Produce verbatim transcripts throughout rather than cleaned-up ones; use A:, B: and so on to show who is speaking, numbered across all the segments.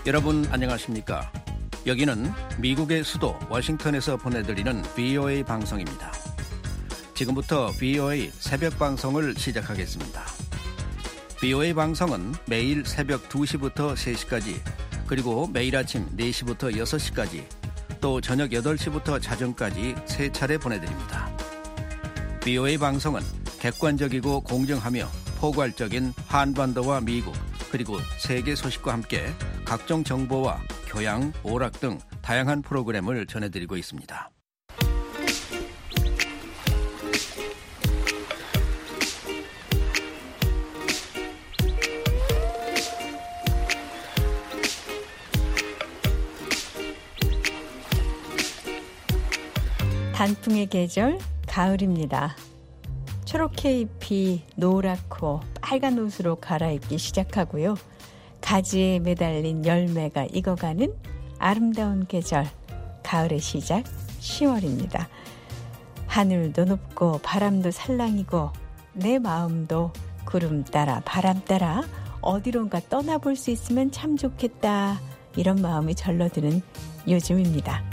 A: 여러분 안녕하십니까? 여기는 미국의 수도 워싱턴에서 보내드리는 브이오에이 방송입니다. 지금부터 브이오에이 새벽 방송을 시작하겠습니다. 브이오에이 방송은 매일 새벽 두 시부터 세 시까지, 그리고 매일 아침 네 시부터 여섯 시까지, 또 저녁 여덟 시부터 자정까지 세 차례 보내드립니다. 브이오에이 방송은 객관적이고 공정하며 포괄적인 한반도와 미국, 그리고 세계 소식과 함께 각종 정보와 교양, 오락 등 다양한 프로그램을 전해드리고 있습니다.
B: 단풍의 계절, 가을입니다. 초록해 잎이 노랗고 빨간 옷으로 갈아입기 시작하고요. 가지에 매달린 열매가 익어가는 아름다운 계절, 가을의 시작 시월입니다. 하늘도 높고 바람도 살랑이고 내 마음도 구름 따라 바람 따라 어디론가 떠나볼 수 있으면 참 좋겠다, 이런 마음이 절로드는 요즘입니다.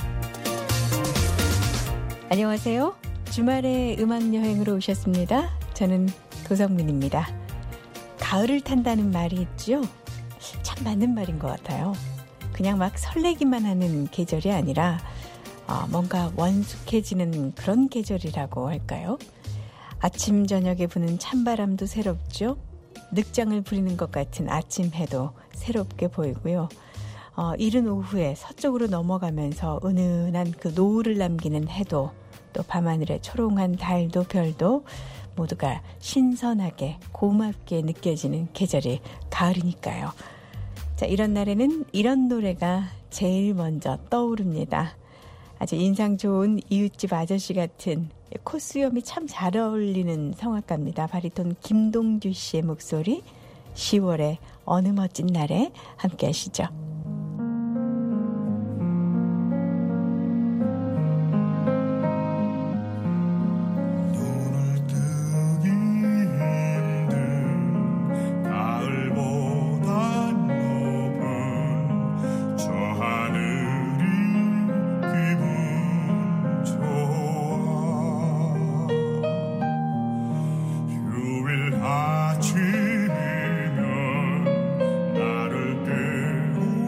B: 안녕하세요. 주말에 음악여행으로 오셨습니다. 저는 도성민입니다. 가을을 탄다는 말이 있죠? 참 맞는 말인 것 같아요. 그냥 막 설레기만 하는 계절이 아니라 어, 뭔가 원숙해지는 그런 계절이라고 할까요? 아침 저녁에 부는 찬바람도 새롭죠. 늑장을 부리는 것 같은 아침 해도 새롭게 보이고요. 어, 이른 오후에 서쪽으로 넘어가면서 은은한 그 노을을 남기는 해도, 또 밤하늘의 초롱한 달도 별도 모두가 신선하게 고맙게 느껴지는 계절이 가을이니까요. 자, 이런 날에는 이런 노래가 제일 먼저 떠오릅니다. 아주 인상 좋은 이웃집 아저씨 같은 콧수염이 참 잘 어울리는 성악가입니다. 바리톤 김동주 씨의 목소리, 시월의 어느 멋진 날에 함께 하시죠.
C: 나를 깨우쳐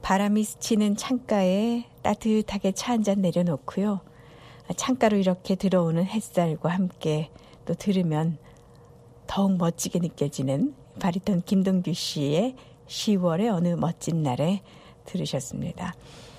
B: 바람이 스치는 창가에 따뜻하게 차 한 잔 내려놓고요. 창가로 이렇게 들어오는 햇살과 함께 또 들으면 더욱 멋지게 느껴지는 바리톤 김동규 씨의 시월의 어느 멋진 날에 들으셨습니다.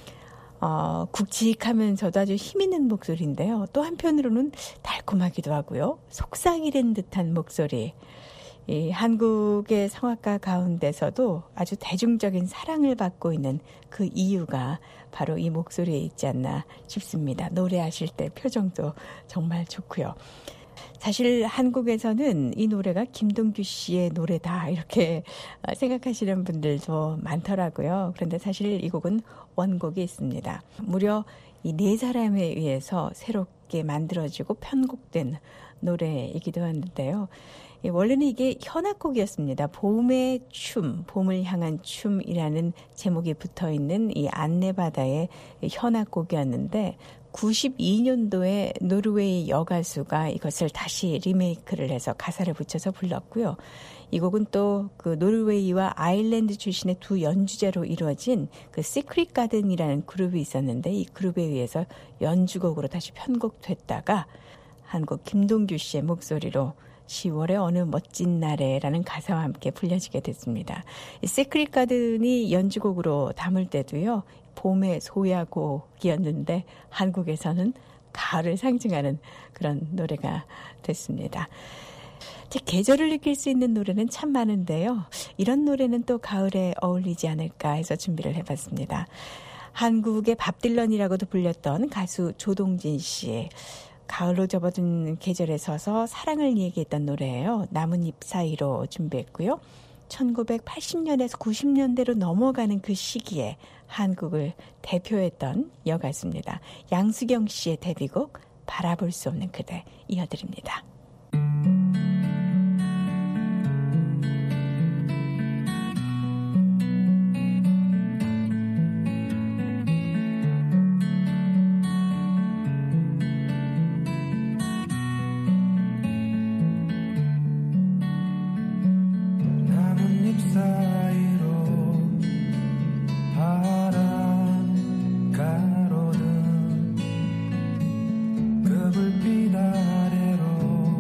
B: 어, 굵직하면서도 아주 힘있는 목소리인데요. 또 한편으로는 달콤하기도 하고요. 속삭이는 듯한 목소리. 이 한국의 성악가 가운데서도 아주 대중적인 사랑을 받고 있는 그 이유가 바로 이 목소리에 있지 않나 싶습니다. 노래하실 때 표정도 정말 좋고요. 사실 한국에서는 이 노래가 김동규 씨의 노래다 이렇게 생각하시는 분들도 많더라고요. 그런데 사실 이 곡은 원곡이 있습니다. 무려 이 네 사람에 의해서 새롭게 만들어지고 편곡된 노래이기도 하는데요. 원래는 이게 현악곡이었습니다. 봄의 춤, 봄을 향한 춤이라는 제목이 붙어있는 이 안내바다의 현악곡이었는데 구십이 년도에 노르웨이 여가수가 이것을 다시 리메이크를 해서 가사를 붙여서 불렀고요. 이 곡은 또 그 노르웨이와 아일랜드 출신의 두 연주자로 이루어진 그 시크릿 가든이라는 그룹이 있었는데 이 그룹에 의해서 연주곡으로 다시 편곡됐다가 한국 김동규 씨의 목소리로 시월의 어느 멋진 날에라는 가사와 함께 불려지게 됐습니다. 시크릿 가든이 연주곡으로 담을 때도요. 봄의 소야곡이었는데 한국에서는 가을을 상징하는 그런 노래가 됐습니다. 계절을 느낄 수 있는 노래는 참 많은데요. 이런 노래는 또 가을에 어울리지 않을까 해서 준비를 해봤습니다. 한국의 밥 딜런이라고도 불렸던 가수 조동진 씨의 가을로 접어든 계절에 서서 사랑을 얘기했던 노래예요. 나뭇잎 사이로 준비했고요. 천구백팔십 년에서 구십 년대로 넘어가는 그 시기에 한국을 대표했던 여가수입니다. 양수경 씨의 데뷔곡 바라볼 수 없는 그대 이어드립니다.
C: 불빛 아래로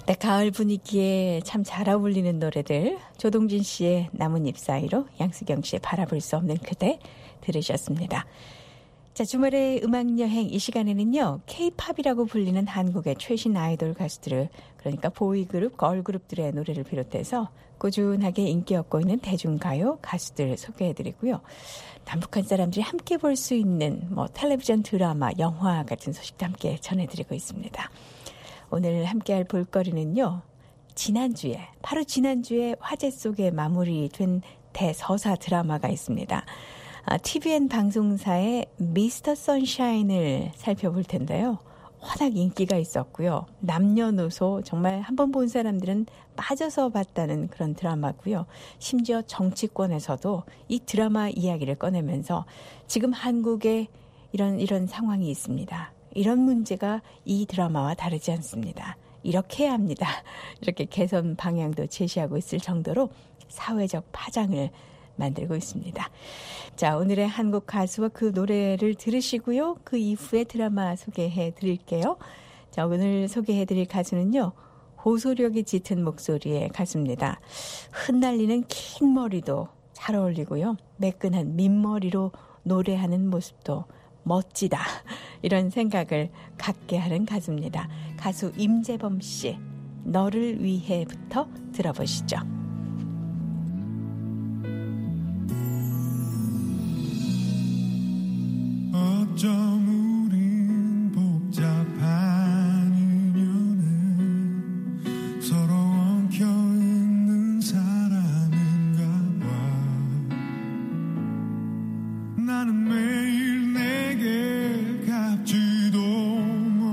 B: 네, 가을 분위기에 참 잘 어울리는 노래들 조동진 씨의 나뭇잎 사이로 양수경 씨의 바라볼 수 없는 그대 들으셨습니다. 자, 주말의 음악여행 이 시간에는요. K-팝이라고 불리는 한국의 최신 아이돌 가수들을 그러니까 보이그룹, 걸그룹들의 노래를 비롯해서 꾸준하게 인기 얻고 있는 대중가요 가수들 소개해드리고요. 남북한 사람들이 함께 볼 수 있는 뭐 텔레비전 드라마, 영화 같은 소식도 함께 전해드리고 있습니다. 오늘 함께할 볼거리는요. 지난주에 바로 지난주에 화제 속에 마무리된 대서사 드라마가 있습니다. 아, 티비엔 방송사의 미스터 선샤인을 살펴볼 텐데요. 워낙 인기가 있었고요. 남녀노소 정말 한번 본 사람들은 빠져서 봤다는 그런 드라마고요. 심지어 정치권에서도 이 드라마 이야기를 꺼내면서 지금 한국에 이런 이런 상황이 있습니다. 이런 문제가 이 드라마와 다르지 않습니다. 이렇게 해야 합니다. 이렇게 개선 방향도 제시하고 있을 정도로 사회적 파장을 만들고 있습니다. 자, 오늘의 한국 가수와 그 노래를 들으시고요. 그 이후에 드라마 소개해 드릴게요. 자, 오늘 소개해 드릴 가수는요. 호소력이 짙은 목소리의 가수입니다. 흩날리는 긴 머리도 잘 어울리고요. 매끈한 민머리로 노래하는 모습도 멋지다. 이런 생각을 갖게 하는 가수입니다. 가수 임재범 씨, 너를 위해부터 들어보시죠.
C: 어쩜 우린 복잡한 인연에 서로 엉켜있는 사람인가 봐. 나는 매일 내게 갚지도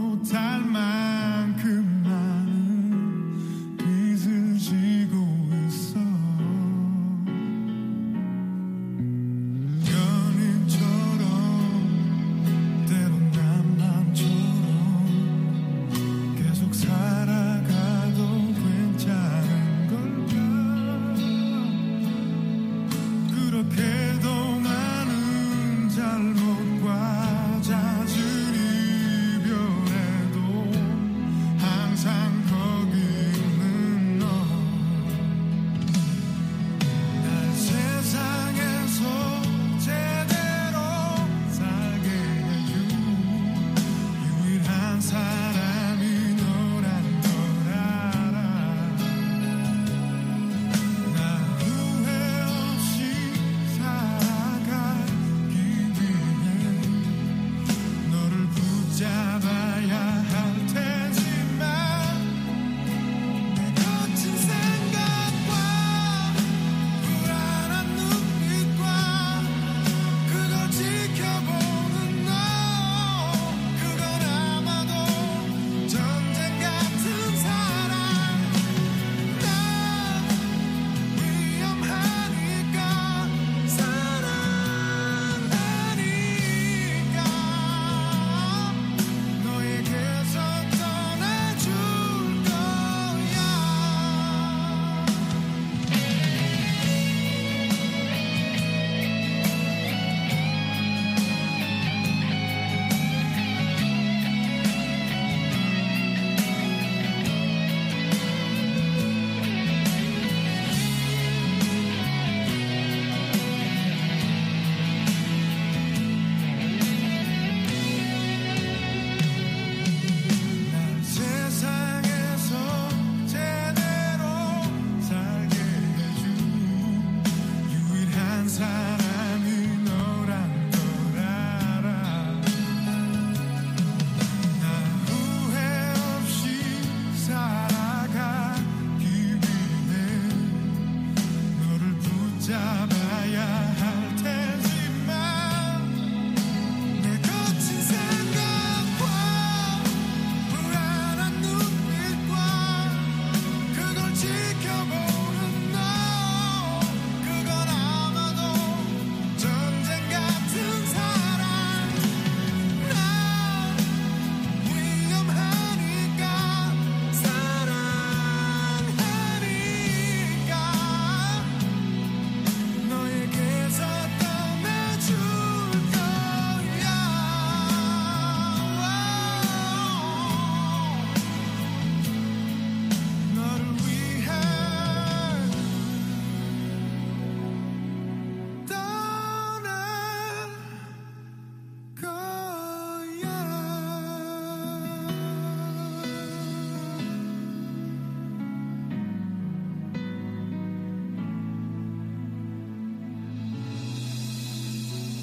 C: 못할 만큼 많은 빚을 지고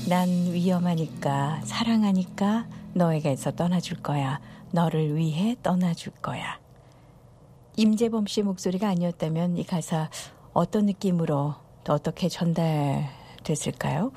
B: 난 위험하니까 사랑하니까 너에게서 떠나줄 거야. 너를 위해 떠나줄 거야. 임재범 씨 목소리가 아니었다면 이 가사 어떤 느낌으로 또 어떻게 전달됐을까요?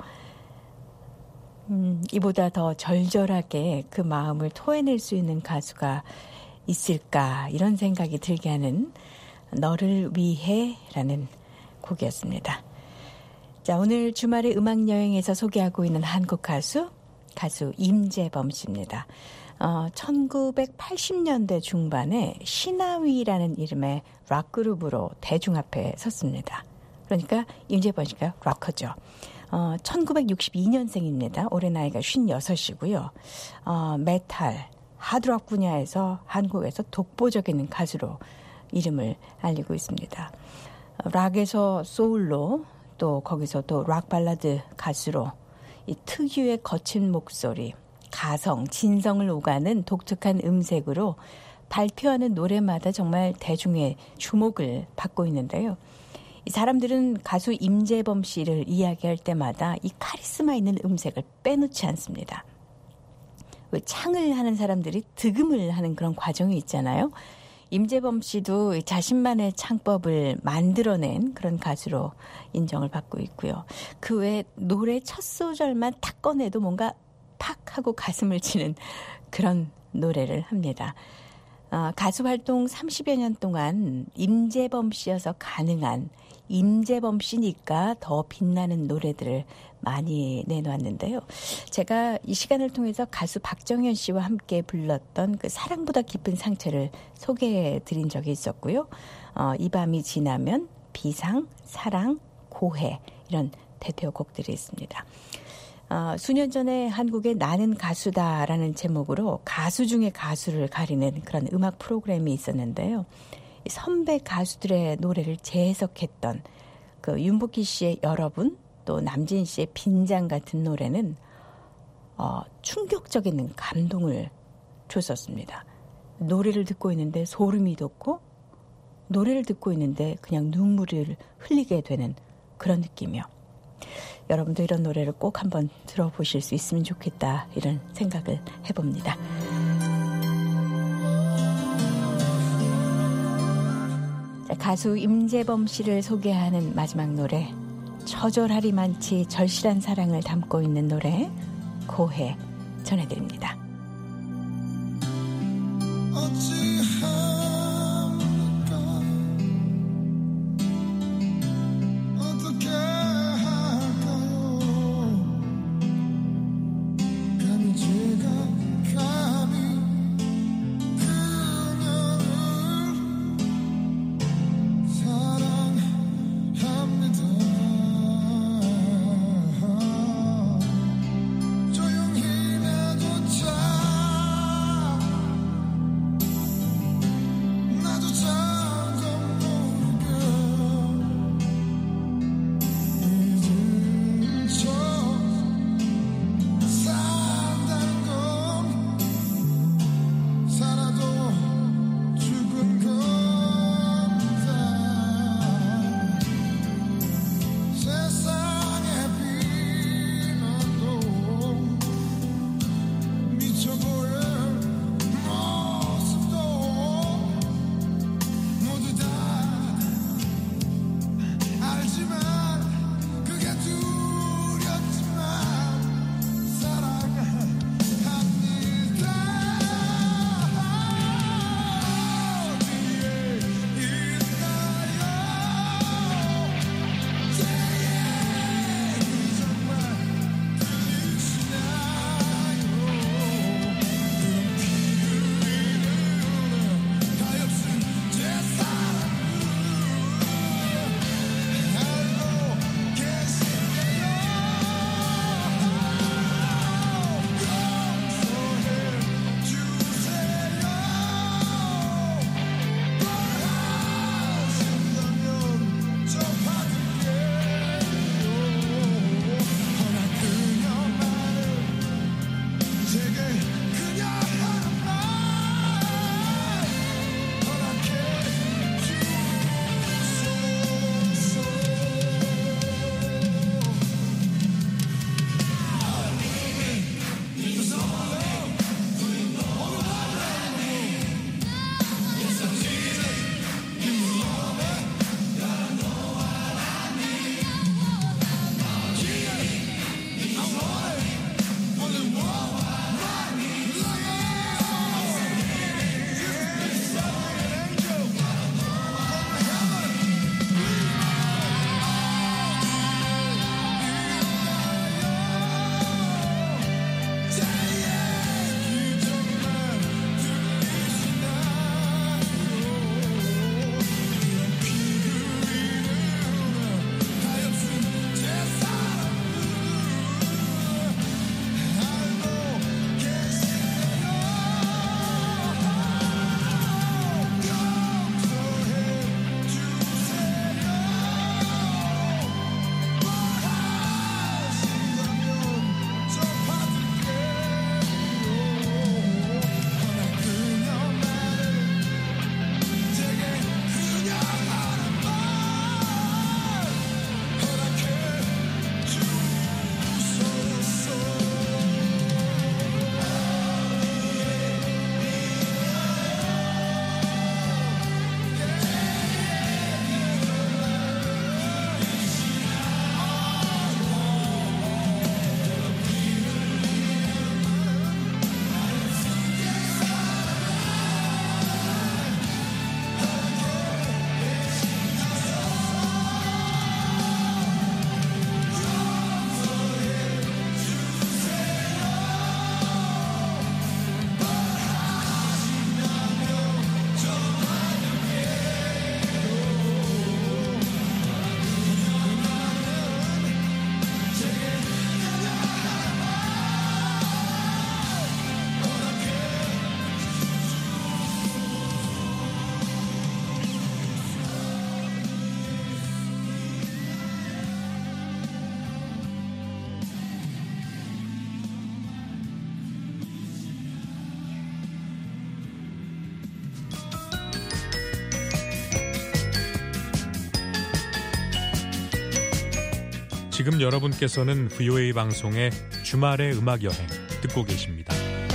B: 음, 이보다 더 절절하게 그 마음을 토해낼 수 있는 가수가 있을까 이런 생각이 들게 하는 너를 위해 라는 곡이었습니다. 자, 오늘 주말의 음악여행에서 소개하고 있는 한국 가수, 가수 임재범 씨입니다. 어, 천구백팔십 년대 중반에 신하위라는 이름의 락그룹으로 대중 앞에 섰습니다. 그러니까 임재범 씨가 락커죠. 어, 천구백육십이 년생입니다. 올해 나이가 쉰여섯이고요. 어, 메탈, 하드락 분야에서 한국에서 독보적인 가수로 이름을 알리고 있습니다. 어, 락에서 소울로 또 거기서 또 락 발라드 가수로 이 특유의 거친 목소리, 가성, 진성을 오가는 독특한 음색으로 발표하는 노래마다 정말 대중의 주목을 받고 있는데요. 이 사람들은 가수 임재범 씨를 이야기할 때마다 이 카리스마 있는 음색을 빼놓지 않습니다. 창을 하는 사람들이 득음을 하는 그런 과정이 있잖아요. 임재범 씨도 자신만의 창법을 만들어낸 그런 가수로 인정을 받고 있고요. 그 외에 노래 첫 소절만 탁 꺼내도 뭔가 팍 하고 가슴을 치는 그런 노래를 합니다. 어, 가수 활동 삼십여 년 동안 임재범 씨여서 가능한 임재범 씨니까 더 빛나는 노래들을 많이 내놓았는데요. 제가 이 시간을 통해서 가수 박정현 씨와 함께 불렀던 그 사랑보다 깊은 상처를 소개해 드린 적이 있었고요. 어, 이 밤이 지나면, 비상, 사랑, 고해 이런 대표곡들이 있습니다. 어, 수년 전에 한국의 나는 가수다라는 제목으로 가수 중에 가수를 가리는 그런 음악 프로그램이 있었는데요. 선배 가수들의 노래를 재해석했던 그 윤복희 씨의 여러분 또 남진 씨의 빈장 같은 노래는 어, 충격적인 감동을 줬었습니다. 노래를 듣고 있는데 소름이 돋고 노래를 듣고 있는데 그냥 눈물을 흘리게 되는 그런 느낌이요. 여러분도 이런 노래를 꼭 한번 들어보실 수 있으면 좋겠다 이런 생각을 해봅니다. 자, 가수 임재범 씨를 소개하는 마지막 노래, 처절하리만치 절실한 사랑을 담고 있는 노래 고해 전해드립니다.
C: 조용히 나도 잘
D: 지금 여러분께서는 브이오에이 방송의 주말의 음악여행 듣고 계십니다.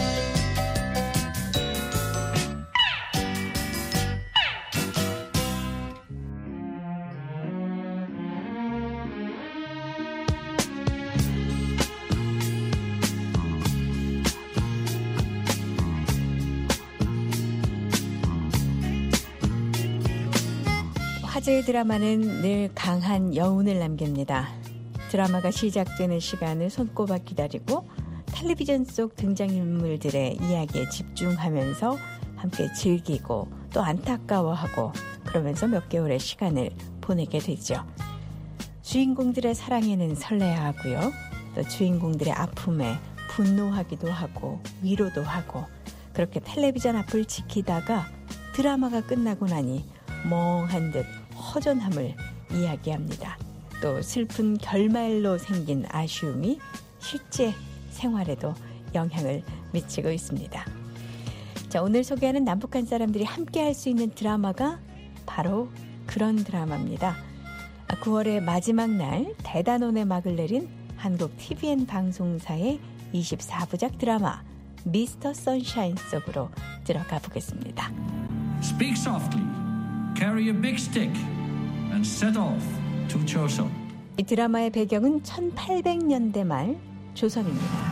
B: 화제의 드라마는 늘 강한 여운을 남깁니다. 드라마가 시작되는 시간을 손꼽아 기다리고 텔레비전 속 등장인물들의 이야기에 집중하면서 함께 즐기고 또 안타까워하고 그러면서 몇 개월의 시간을 보내게 되죠. 주인공들의 사랑에는 설레야 하고요. 또 주인공들의 아픔에 분노하기도 하고 위로도 하고 그렇게 텔레비전 앞을 지키다가 드라마가 끝나고 나니 멍한 듯 허전함을 이야기합니다. 또 슬픈 결말로 생긴 아쉬움이 실제 생활에도 영향을 미치고 있습니다. 자, 오늘 소개하는 남북한 사람들이 함께 할 수 있는 드라마가 바로 그런 드라마입니다. 구월의 마지막 날 대단원의 막을 내린 한국 티비엔 방송사의 이십사 부작 드라마 미스터 선샤인 속으로 들어가 보겠습니다.
E: Speak softly, carry a big stick and set off to Chosun.
B: 이 드라마의 배경은 천팔백 년대 말 조선입니다.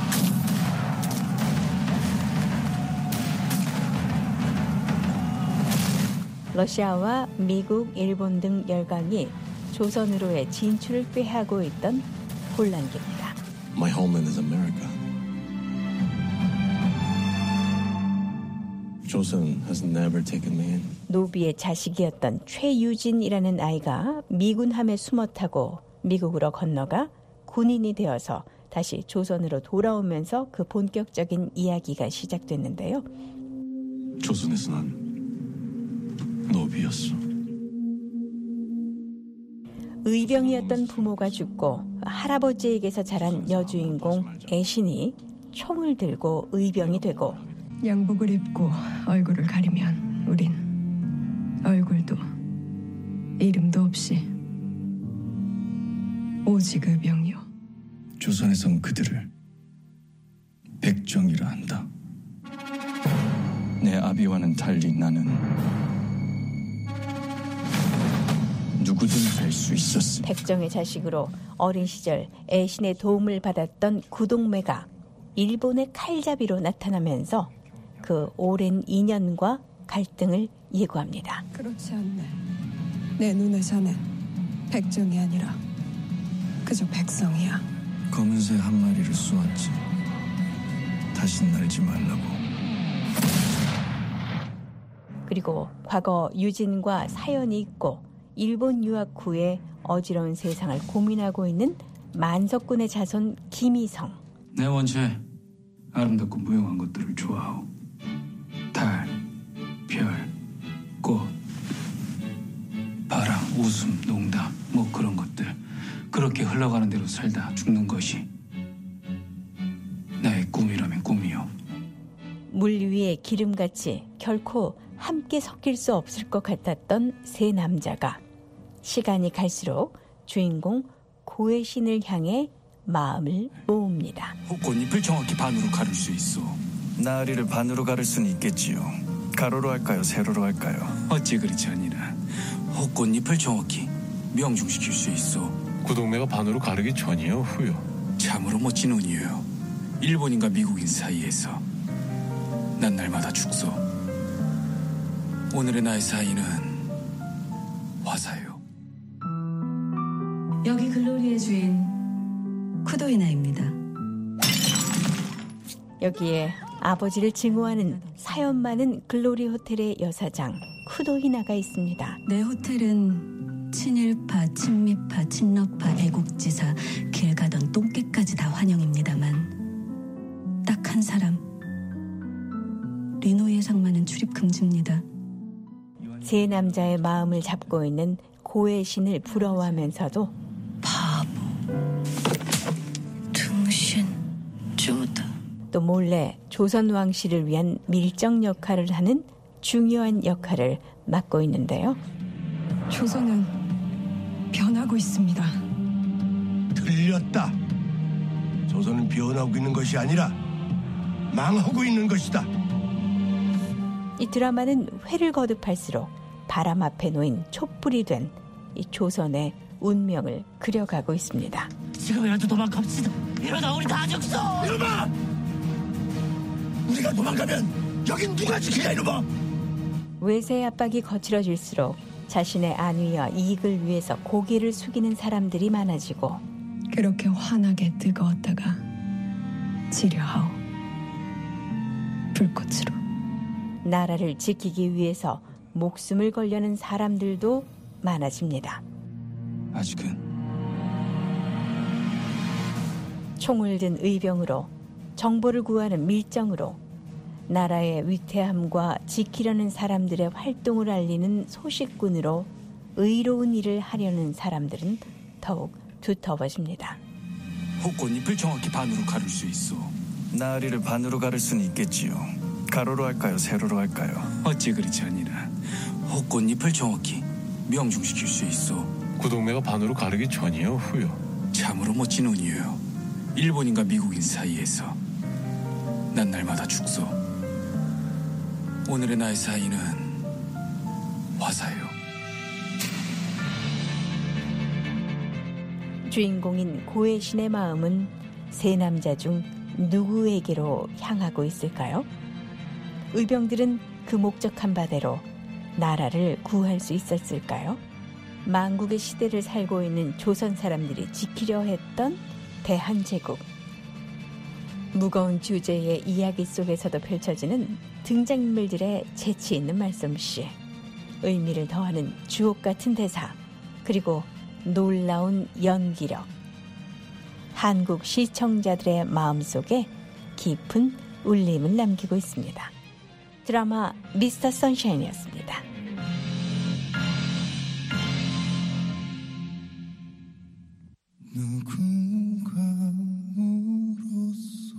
B: 러시아와 미국, 일본 등 열강이 조선으로의 진출을 꾀하고 있던 혼란기입니다.
C: My homeland is America. Joseon has never taken me in.
B: 노비의 자식이었던 최유진이라는 아이가 미군 함에 숨어 타고 미국으로 건너가 군인이 되어서 다시 조선으로 돌아오면서 그 본격적인 이야기가 시작됐는데요.
C: 조선에서 난 노비였어.
B: 의병이었던 부모가 죽고 할아버지에게서 자란 여주인공 애신이 총을 들고 의병이 되고
F: 양복을 입고 얼굴을 가리면 우린 얼굴도 이름도 없이 오직 의병이요.
C: 조선에선 그들을 백정이라 한다. 내 아비와는 달리 나는 누구든 될 수 있었음.
B: 백정의 자식으로 어린 시절 애신의 도움을 받았던 구동매가 일본의 칼잡이로 나타나면서 그 오랜 인연과 갈등을 예고합니다.
F: 그렇지 않네. 내 눈에 자넨 백정이 아니라 그저 백성이야.
C: 검은새 한 마리를 쏘았지. 다시 날지 말라고.
B: 그리고 과거 유진과 사연이 있고 일본 유학 후에 어지러운 세상을 고민하고 있는 만석군의 자손 김희성.
E: 내 원체 아름답고 무용한 것들을 좋아하오. 달, 별, 꽃, 바람, 웃음, 농담, 뭐 그런 것들. 그렇게 흘러가는 대로 살다 죽는 것이 나의 꿈이라면 꿈이요.
B: 물 위에 기름같이 결코 함께 섞일 수 없을 것 같았던 세 남자가 시간이 갈수록 주인공 고해신을 향해 마음을 모읍니다.
E: 꽃잎을 정확히 반으로 가를 수 있어.
C: 나으리를 반으로 가를 수는 있겠지요. 가로로 할까요? 세로로 할까요?
E: 어찌 그렇지 아니라 꽃잎을 정확히 명중시킬 수 있어.
G: 구동매가 반으로 가르기 전이요, 후요?
E: 참으로 멋진 운이에요. 일본인과 미국인 사이에서 난 날마다 죽소. 오늘의 나의 사이는 화사요.
H: 여기 글로리의 주인 쿠도이나입니다.
B: 여기에 아버지를 증오하는 사연 많은 글로리 호텔의 여사장 쿠도히나가 있습니다.
H: 내 호텔은 친일파, 친미파, 친러파, 애국지사, 길 가던 똥개까지 다 환영입니다만 딱 한 사람, 리노 예상만은 출입 금지입니다.
B: 세 남자의 마음을 잡고 있는 고의 신을 부러워하면서도
H: 바보, 등신, 쪼다.
B: 또 몰래 조선 왕실을 위한 밀정 역할을 하는 중요한 역할을 맡고 있는데요.
F: 조선은 변하고 있습니다.
I: 틀렸다. 조선은 변하고 있는 것이 아니라 망하고 있는 것이다.
B: 이 드라마는 회를 거듭할수록 바람 앞에 놓인 촛불이 된 이 조선의 운명을 그려가고 있습니다.
J: 지금이라도 도망갑시다. 이러다 우리 다 죽어.
I: 이놈아! 우리가 도망가면 여긴 누가 지키냐 이놈아!
B: 외세의 압박이 거칠어질수록 자신의 안위와 이익을 위해서 고개를 숙이는 사람들이 많아지고
F: 그렇게 환하게 뜨거웠다가 지려하오. 불꽃으로.
B: 나라를 지키기 위해서 목숨을 걸려는 사람들도 많아집니다.
C: 아직은
B: 총을 든 의병으로, 정보를 구하는 밀정으로, 나라의 위태함과 지키려는 사람들의 활동을 알리는 소식꾼으로 의로운 일을 하려는 사람들은 더욱 두터워집니다.
C: 호꽃잎을 정확히 반으로 가를 수 있어. 나으리를 반으로 가를 수는 있겠지요. 가로로 할까요? 세로로 할까요? 어찌 그렇지 아니라 호꽃잎을 정확히 명중시킬 수 있어.
G: 구동매가 반으로 가르기 전이요, 후요?
C: 참으로 멋진 운이에요. 일본인과 미국인 사이에서 난 날마다 죽소. 오늘의 나의 사이는 화사예요.
B: 주인공인 고해신의 마음은 세 남자 중 누구에게로 향하고 있을까요? 의병들은 그 목적한 바대로 나라를 구할 수 있었을까요? 만국의 시대를 살고 있는 조선 사람들이 지키려 했던 대한제국. 무거운 주제의 이야기 속에서도 펼쳐지는 등장인물들의 재치 있는 말솜씨, 의미를 더하는 주옥 같은 대사, 그리고 놀라운 연기력. 한국 시청자들의 마음속에 깊은 울림을 남기고 있습니다. 드라마 미스터 선샤인이었습니다.
C: 누군가 울었어.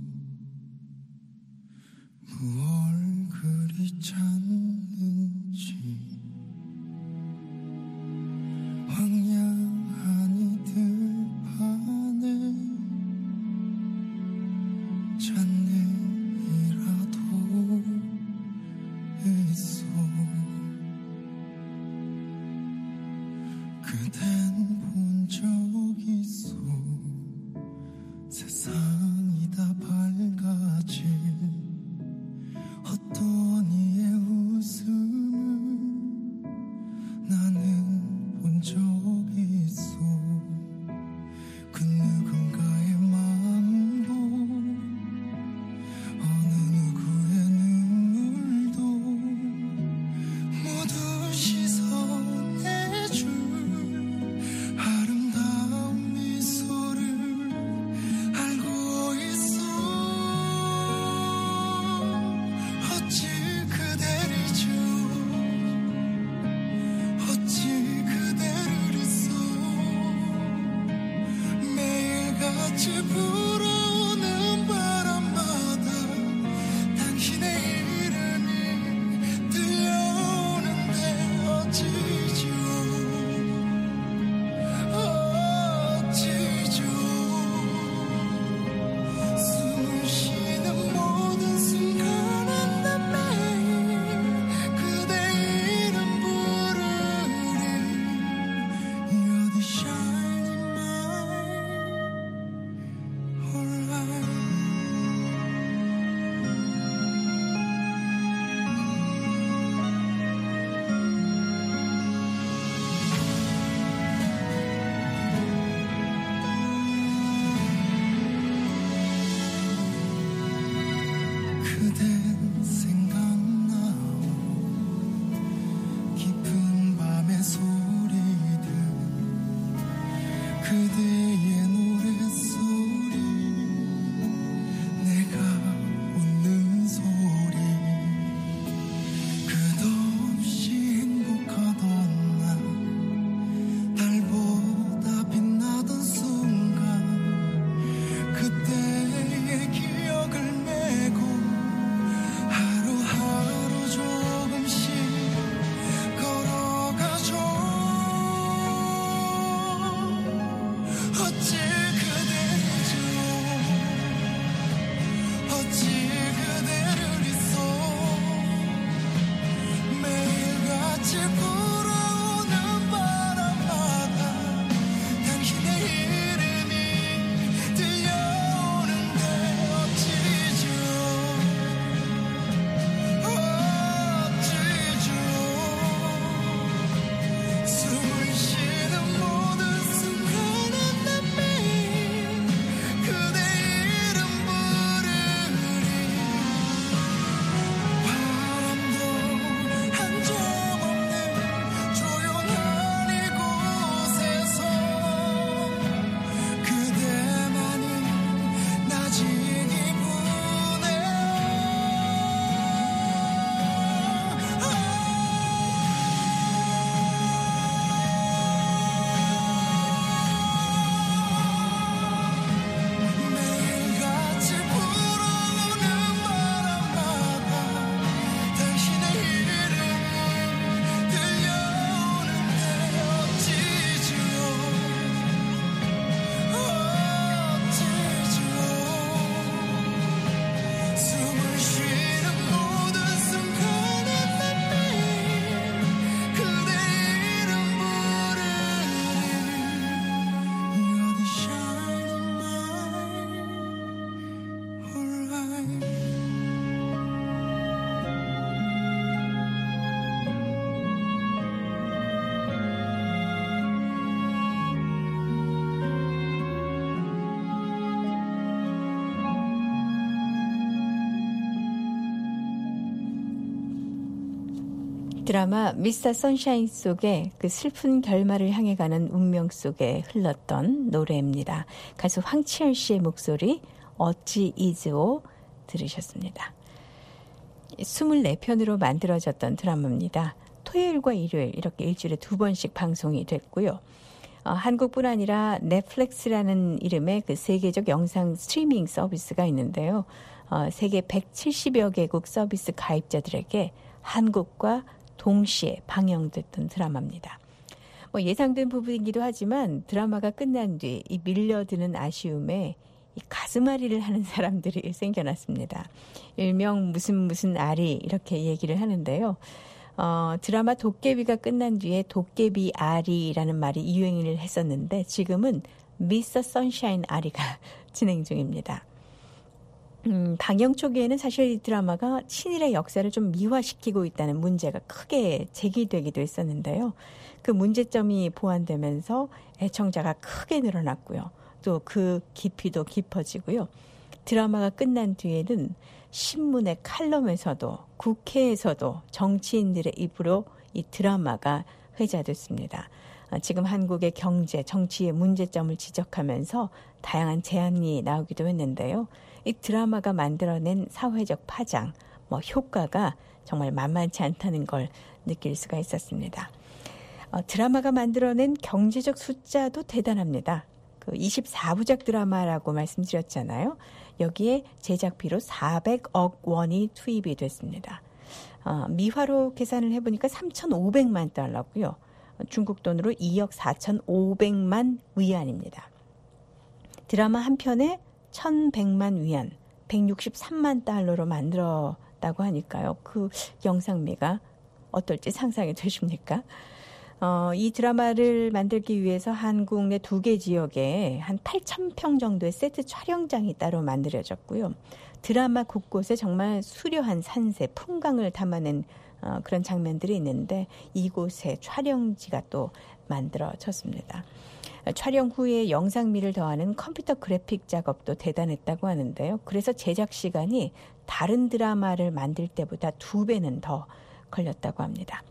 C: 무얼 그리 찾는지. 황량한 이들 반에 잔내이라도 있어. 그댄 본 적 있어. 세상이 다 밝아질 어떤 이의 웃음을 나는 본 적 있어. 그 누군가의 마음도 어느 누구의 눈물도 모두 씻어내줄
B: 드라마 미스터 선샤인 속에 그 슬픈 결말을 향해 가는 운명 속에 흘렀던 노래입니다. 가수 황치열 씨의 목소리 어찌 이즈오 들으셨습니다. 이십사 편으로 만들어졌던 드라마입니다. 토요일과 일요일 이렇게 일주일에 두 번씩 방송이 됐고요. 어, 한국뿐 아니라 넷플릭스라는 이름의 그 세계적 영상 스트리밍 서비스가 있는데요. 어, 세계 백칠십여 개국 서비스 가입자들에게 한국과 동시에 방영됐던 드라마입니다. 뭐 예상된 부분이기도 하지만 드라마가 끝난 뒤 이 밀려드는 아쉬움에 이 가슴앓이를 하는 사람들이 생겨났습니다. 일명 무슨 무슨 아리 이렇게 얘기를 하는데요. 어, 드라마 도깨비가 끝난 뒤에 도깨비 아리라는 말이 유행을 했었는데 지금은 미스터 선샤인 아리가 진행 중입니다. 음, 방영 초기에는 사실 이 드라마가 친일의 역사를 좀 미화시키고 있다는 문제가 크게 제기되기도 했었는데요. 그 문제점이 보완되면서 애청자가 크게 늘어났고요. 또 그 깊이도 깊어지고요. 드라마가 끝난 뒤에는 신문의 칼럼에서도 국회에서도 정치인들의 입으로 이 드라마가 회자됐습니다. 지금 한국의 경제, 정치의 문제점을 지적하면서 다양한 제안이 나오기도 했는데요. 이 드라마가 만들어낸 사회적 파장, 뭐 효과가 정말 만만치 않다는 걸 느낄 수가 있었습니다. 어, 드라마가 만들어낸 경제적 숫자도 대단합니다. 그 이십사 부작 드라마라고 말씀드렸잖아요. 여기에 제작비로 사백억 원이 투입이 됐습니다. 어, 미화로 계산을 해보니까 삼천오백만 달러고요. 중국 돈으로 이억 사천오백만 위안입니다. 드라마 한 편에 천백만 위안, 백육십삼만 달러로 만들었다고 하니까요. 그 영상미가 어떨지 상상이 되십니까? 어, 이 드라마를 만들기 위해서 한국 내 두 개 지역에 한 팔천 평 정도의 세트 촬영장이 따로 만들어졌고요. 드라마 곳곳에 정말 수려한 산세, 풍광을 담아낸 어, 그런 장면들이 있는데 이곳에 촬영지가 또 만들어졌습니다. 촬영 후에 영상미를 더하는 컴퓨터 그래픽 작업도 대단했다고 하는데요. 그래서 제작 시간이 다른 드라마를 만들 때보다 두 배는 더 걸렸다고 합니다.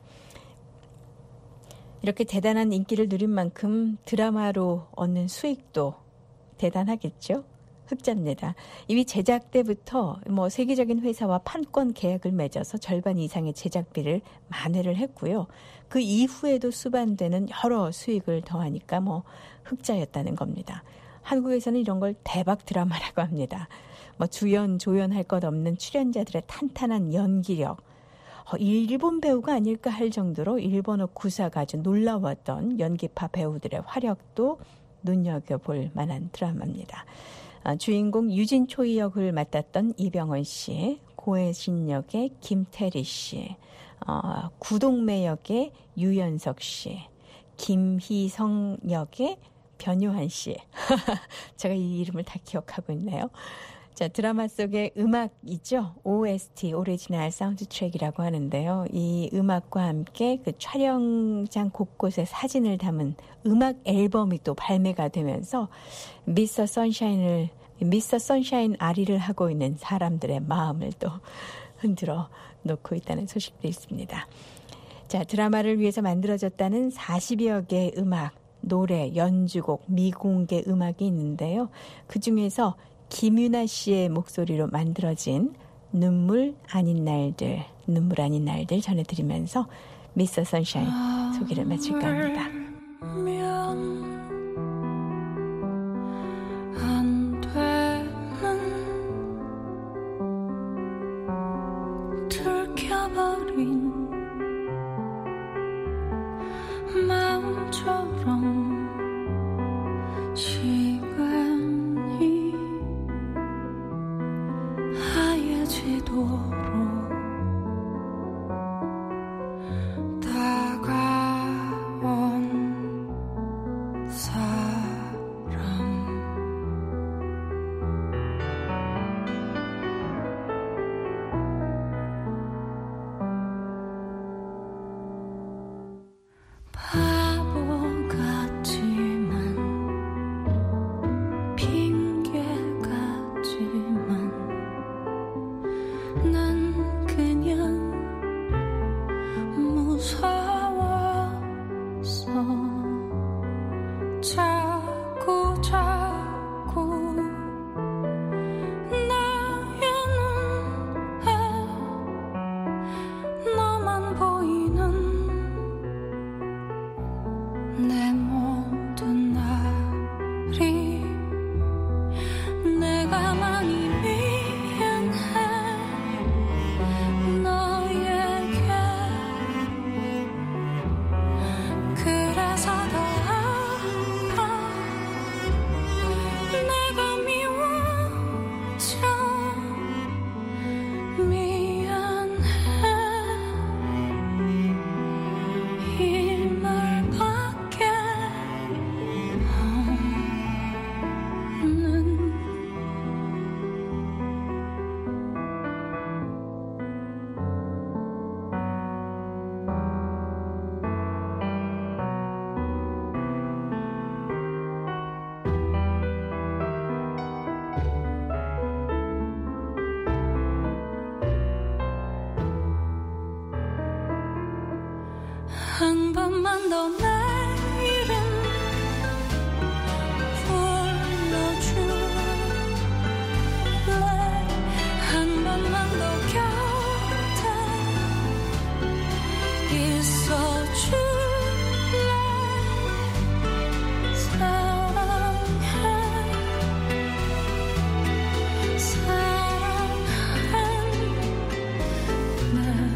B: 이렇게 대단한 인기를 누린 만큼 드라마로 얻는 수익도 대단하겠죠? 흑자입니다. 이미 제작 때부터 뭐 세계적인 회사와 판권 계약을 맺어서 절반 이상의 제작비를 만회를 했고요. 그 이후에도 수반되는 여러 수익을 더하니까 뭐 흑자였다는 겁니다. 한국에서는 이런 걸 대박 드라마라고 합니다. 뭐 주연, 조연할 것 없는 출연자들의 탄탄한 연기력, 어, 일본 배우가 아닐까 할 정도로 일본어 구사가 아주 놀라웠던 연기파 배우들의 활약도 눈여겨볼 만한 드라마입니다. 아, 주인공 유진초이 역을 맡았던 이병헌 씨, 고혜신 역의 김태리 씨, 어, 구동매 역의 유연석 씨, 김희성 역의 변요한 씨. 제가 이 이름을 다 기억하고 있네요. 자, 드라마 속의 음악이죠. 오에스티, 오리지널 사운드 트랙이라고 하는데요. 이 음악과 함께 그 촬영장 곳곳에 사진을 담은 음악 앨범이 또 발매가 되면서 미스터 선샤인을, 미스터 선샤인 아리를 하고 있는 사람들의 마음을 또 흔들어 놓고 있다는 소식도 있습니다. 자, 드라마를 위해서 만들어졌다는 사십여 개의 음악, 노래, 연주곡, 미공개 음악이 있는데요. 그중에서 김유나 씨의 목소리로 만들어진 눈물 아닌 날들, 눈물 아닌 날들 전해드리면서 미스터 선샤인 소개를 마칠까 합니다. 안 되는 들켜버린 마음처럼 바보 같아
K: 한 번만 더 내 이름 불러줄래 한 번만 더 곁에 있어줄래 사랑해 사랑해 내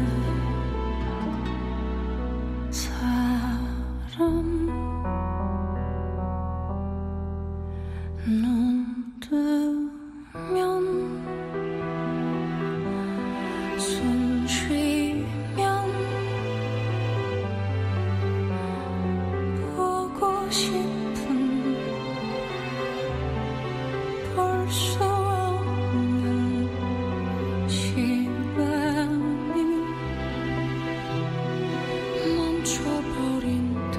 K: 눈 뜨면 숨 쉬면 보고 싶은 볼 수 없는 시간이 멈춰버린 듯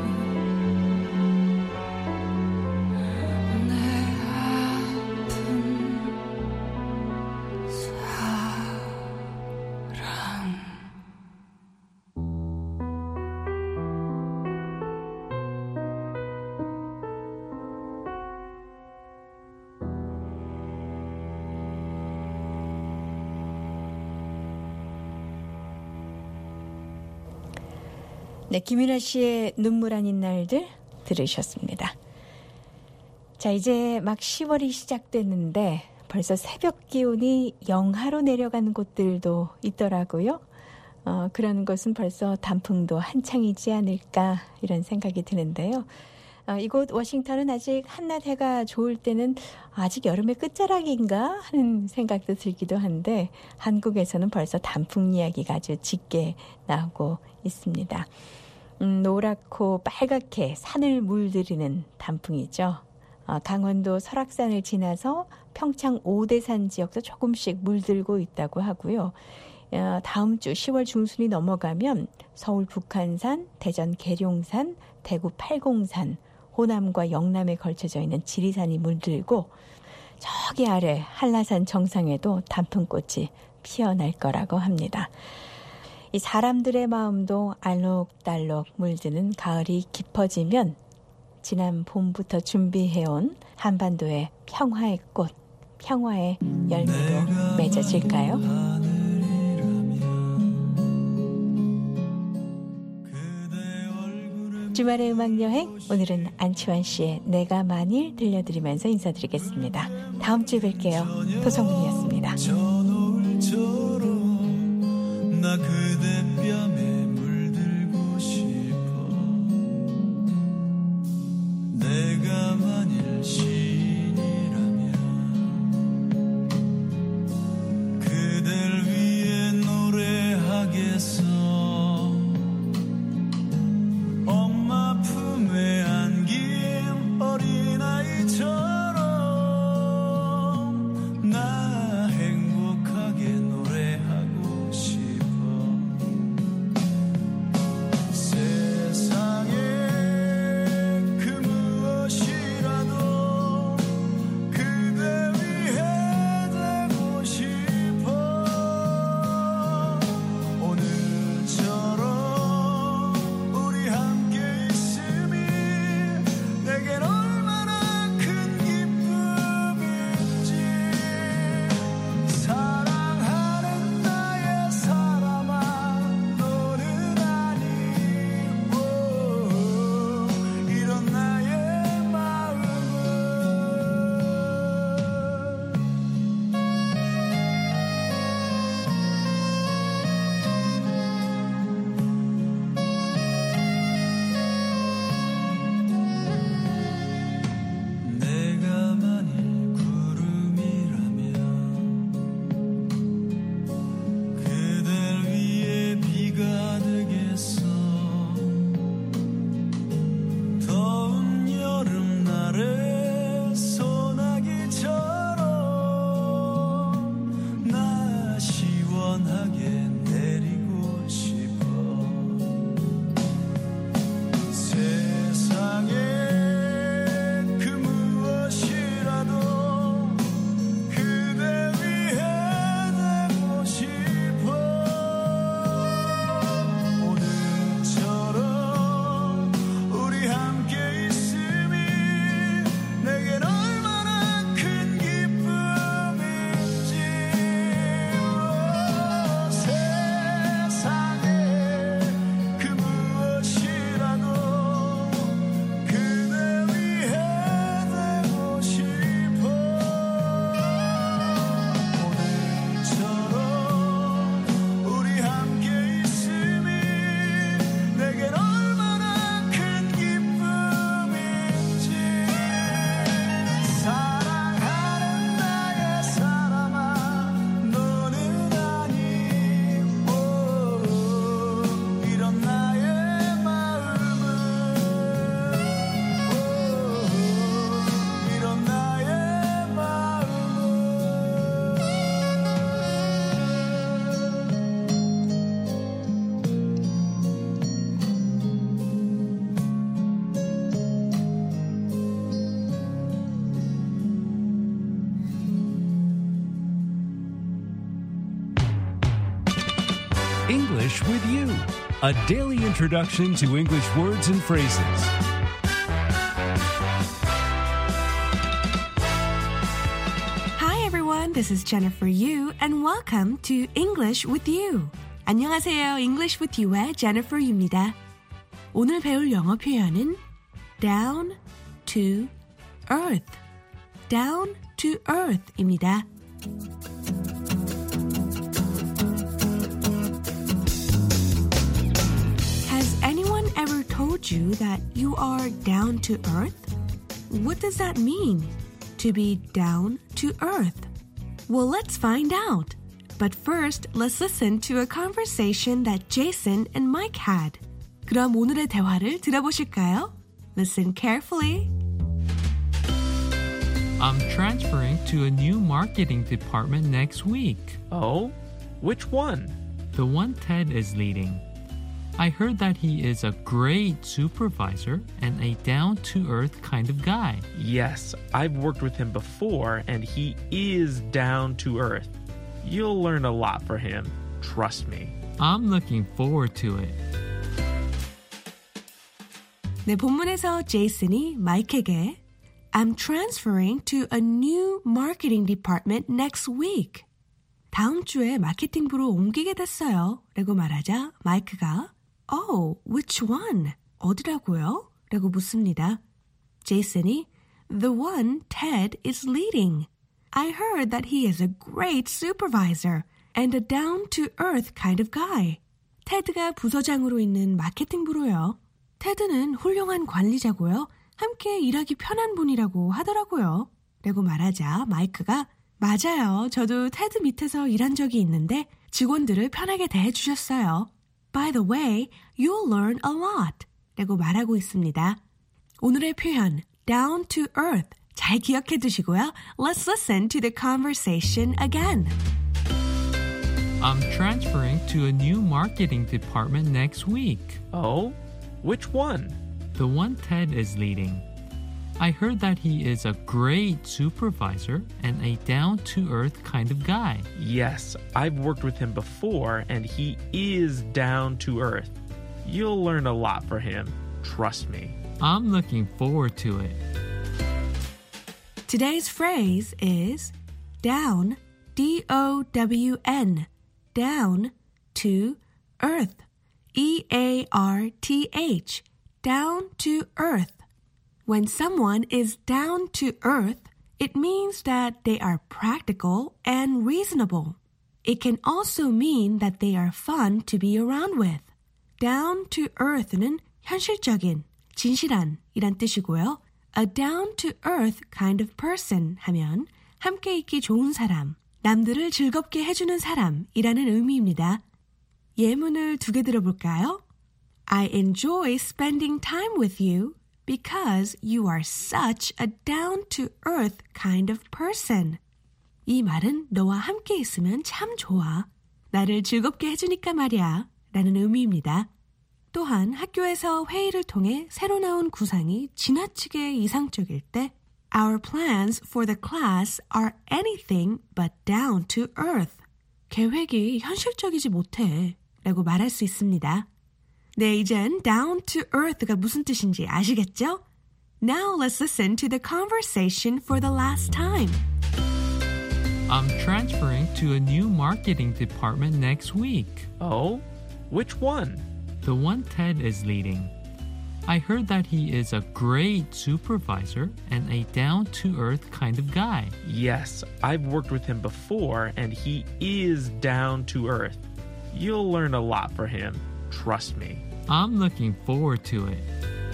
B: 네, 김윤아 씨의 눈물 아닌 날들 들으셨습니다. 자, 이제 막 시월이 시작됐는데 벌써 새벽 기온이 영하로 내려가는 곳들도 있더라고요. 어, 그런 것은 벌써 단풍도 한창이지 않을까 이런 생각이 드는데요. 어, 이곳 워싱턴은 아직 한낮 해가 좋을 때는 아직 여름의 끝자락인가 하는 생각도 들기도 한데 한국에서는 벌써 단풍 이야기가 아주 짙게 나오고 있습니다. 음, 노랗고 빨갛게 산을 물들이는 단풍이죠. 어, 강원도 설악산을 지나서 평창 오대산 지역도 조금씩 물들고 있다고 하고요. 어, 다음 주 시월 중순이 넘어가면 서울 북한산, 대전 계룡산, 대구 팔공산, 호남과 영남에 걸쳐져 있는 지리산이 물들고 저기 아래 한라산 정상에도 단풍꽃이 피어날 거라고 합니다. 이 사람들의 마음도 알록달록 물드는 가을이 깊어지면 지난 봄부터 준비해온 한반도의 평화의 꽃, 평화의 열매로 맺어질까요? 주말의 음악여행, 오늘은 안치환 씨의 내가 만일 들려드리면서 인사드리겠습니다. 다음 주에 뵐게요. 도성문이었습니다.
L: 나 그대 뺨에 물들고 싶어 내가 만일 신이라면 그댈 위해 노래하겠어 엄마 품에 안긴 어린아이처럼 나 행복하게 노래하고 싶어
M: English with You, a daily introduction to English words and phrases.
N: Hi everyone, this is Jennifer Yu and welcome to English with You. 안녕하세요, English with You의 Jennifer Yu입니다. 오늘 배울 영어 표현은 down to earth, down to earth입니다. Has anyone ever told you that you are down to earth? What does that mean, to be down to earth? Well, let's find out. But first, let's listen to a conversation that Jason and Mike had. 그럼 오늘의 대화를 들어보실까요? Listen carefully.
O: I'm transferring to a new marketing department next week.
P: Oh? Which one?
O: The one Ted is leading. I heard that he is a great supervisor and a down-to-earth kind of guy.
P: Yes, I've worked with him before, and he is down to earth. You'll learn a lot for him. Trust me.
O: I'm looking forward to it.
N: 네, 본문에서 제이슨이 마이크에게 I'm transferring to a new marketing department next week. 다음 주에 마케팅부로 옮기게 됐어요. 라고 말하자 마이크가 Oh, which one? 어디라고요? 라고 묻습니다. 제이슨이 The one Ted is leading. I heard that he is a great supervisor and a down-to-earth kind of guy. 테드가 부서장으로 있는 마케팅부로요. 테드는 훌륭한 관리자고요. 함께 일하기 편한 분이라고 하더라고요. 라고 말하자 마이크가 맞아요. 저도 테드 밑에서 일한 적이 있는데 직원들을 편하게 대해주셨어요. By the way, you'll learn a lot. 라고 말하고 있습니다. 오늘의 표현 down to earth 잘 기억해 두시고요. Let's listen to the conversation again.
O: I'm transferring to a new marketing department next week.
P: Oh? Which one?
O: The one Ted is leading. I heard that he is a great supervisor and a down-to-earth kind of guy.
P: Yes, I've worked with him before, and he is down to earth. You'll learn a lot for him. Trust me.
O: I'm looking forward to it.
N: Today's phrase is down, D O W N, down to earth, E A R T H, down to earth. When someone is down to earth, it means that they are practical and reasonable. It can also mean that they are fun to be around with. Down to earth는 현실적인, 진실한 이란 뜻이고요. A down-to-earth kind of person 하면 함께 있기 좋은 사람, 남들을 즐겁게 해주는 사람이라는 의미입니다. 예문을 두 개 들어볼까요? I enjoy spending time with you because you are such a down-to-earth kind of person. 이 말은 너와 함께 있으면 참 좋아. 나를 즐겁게 해주니까 말이야. 라는 의미입니다. 또한 학교에서 회의를 통해 새로 나온 구상이 지나치게 이상적일 때 Our plans for the class are anything but down to earth. 계획이 현실적이지 못해 라고 말할 수 있습니다. 네, 이젠 down to earth가 무슨 뜻인지 아시겠죠? Now let's listen to the conversation for the last time.
O: I'm transferring to a new marketing department next week.
P: Oh? Which one?
O: The one Ted is leading. I heard that he is a great supervisor and a down-to-earth kind of guy.
P: Yes, I've worked with him before, and he is down to earth. You'll learn a lot for him. Trust me.
O: I'm looking forward to it.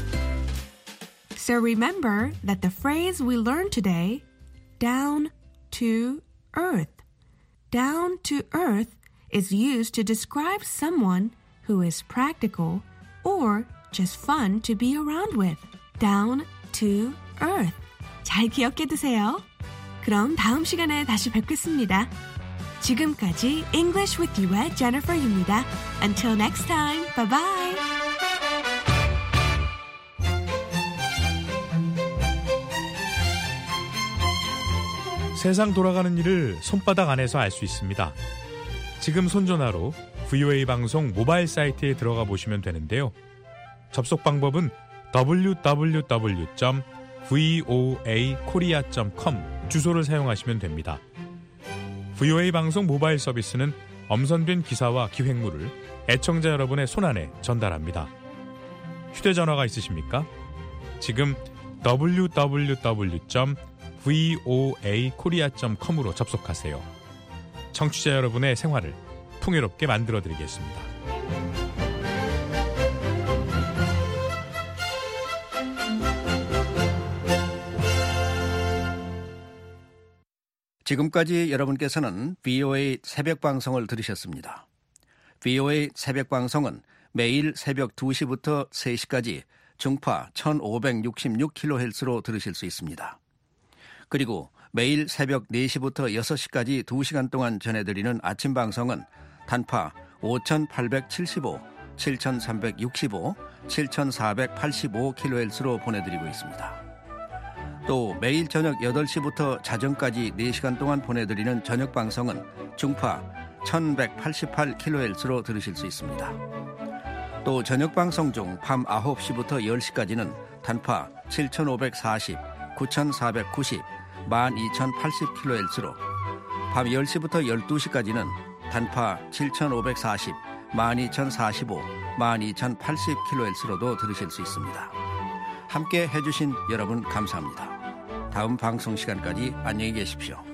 N: So remember that the phrase we learned today, down to earth. Down to earth is used to describe someone who is practical or just fun to be around with. Down to earth. 잘 기억해 두세요. 그럼 다음 시간에 다시 뵙겠습니다. 지금까지 English with You의 Jennifer Yu입니다. Until next time, bye bye.
D: 세상 돌아가는 일을 손바닥 안에서 알 수 있습니다. 지금 손전화로 브이오에이 방송 모바일 사이트에 들어가 보시면 되는데요. 접속 방법은 더블유 더블유 더블유 점 브이오에이 코리아 점 컴 주소를 사용하시면 됩니다. 브이오에이 방송 모바일 서비스는 엄선된 기사와 기획물을 애청자 여러분의 손안에 전달합니다. 휴대전화가 있으십니까? 지금 더블유 더블유 더블유 점 브이오에이 코리아 점 컴으로 접속하세요. 청취자 여러분의 생활을 풍요롭게 만들어드리겠습니다.
A: 지금까지 여러분께서는 브이오에이 새벽방송을 들으셨습니다. 브이오에이 새벽방송은 매일 새벽 두 시부터 세 시까지 중파 천오백육십육 킬로헤르츠로 들으실 수 있습니다. 그리고 매일 새벽 네 시부터 여섯 시까지 두 시간 동안 전해드리는 아침 방송은 단파 오천팔백칠십오, 칠천삼백육십오, 칠천사백팔십오 킬로헤르츠로 보내드리고 있습니다. 또 매일 저녁 여덟 시부터 자정까지 네 시간 동안 보내드리는 저녁 방송은 중파 천백팔십팔 킬로헤르츠로 들으실 수 있습니다. 또 저녁 방송 중 밤 아홉 시부터 열 시까지는 단파 칠천오백사십, 구천사백구십, 만 이천팔십 킬로헤르츠로, 밤 열 시부터 열두 시까지는 단파 칠천오백사십, 만 이천사십오, 만 이천팔십 킬로헤르츠로도 들으실 수 있습니다. 함께 해주신 여러분 감사합니다. 다음 방송 시간까지 안녕히 계십시오.